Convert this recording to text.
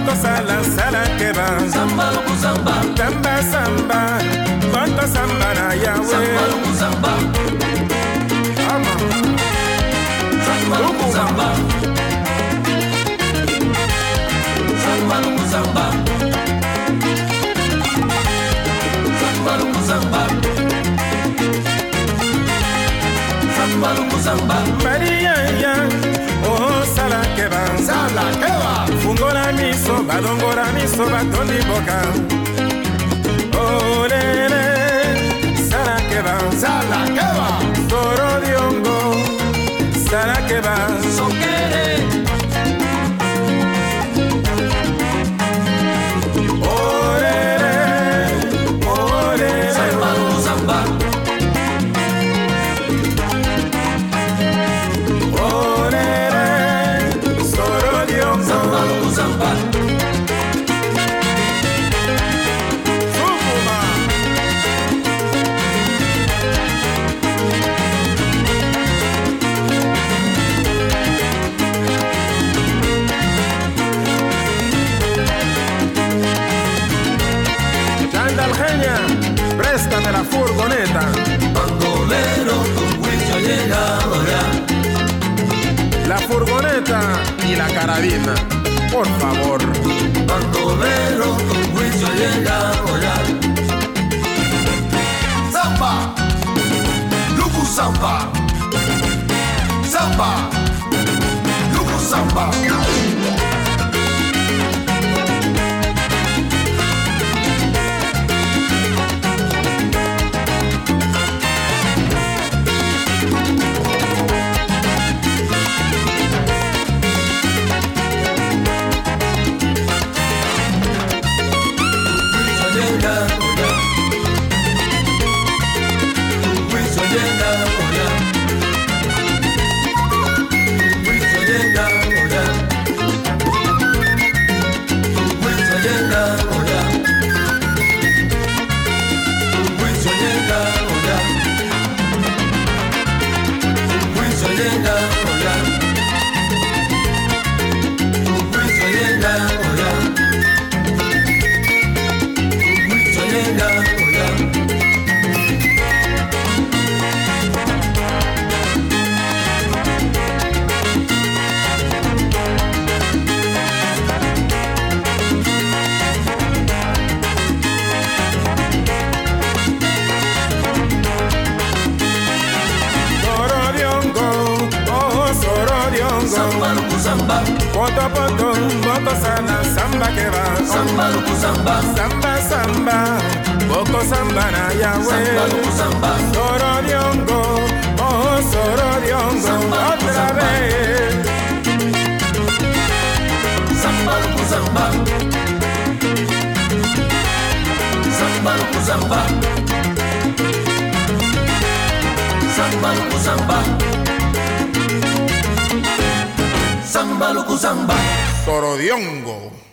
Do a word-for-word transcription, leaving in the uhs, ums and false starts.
Boko sala sala keba. Samba luku samba. Samba samba. Boko samba na yawe. Samba luku samba. Ama. Samba luku samba. Samba luku samba. Samba luku samba. Samba luku samba. Maria ya. Oh sala keba. Sala keba. Fungola miso, badongora miso, batondi boka. Oh lele. Sala keba. Sala keba. Toro diongo. Sala keba. Sokere. Préstame la furgoneta. Bandolero, tu juicio ha llegado ya. La furgoneta y la carabina, por favor. Bandolero, tu juicio ha llegado ya. Samba, luku samba. Samba, luku samba. Samba luku samba. Poto poto, boko sala samba keba. Samba luku samba. Samba samba, boko samba na yawe. Samba luku samba. Soro diongo, oh soro diongo. Samba luku Otra samba. vez. Samba luku samba. Samba luku samba. Samba luku samba. Samba luku samba. Soro diongo.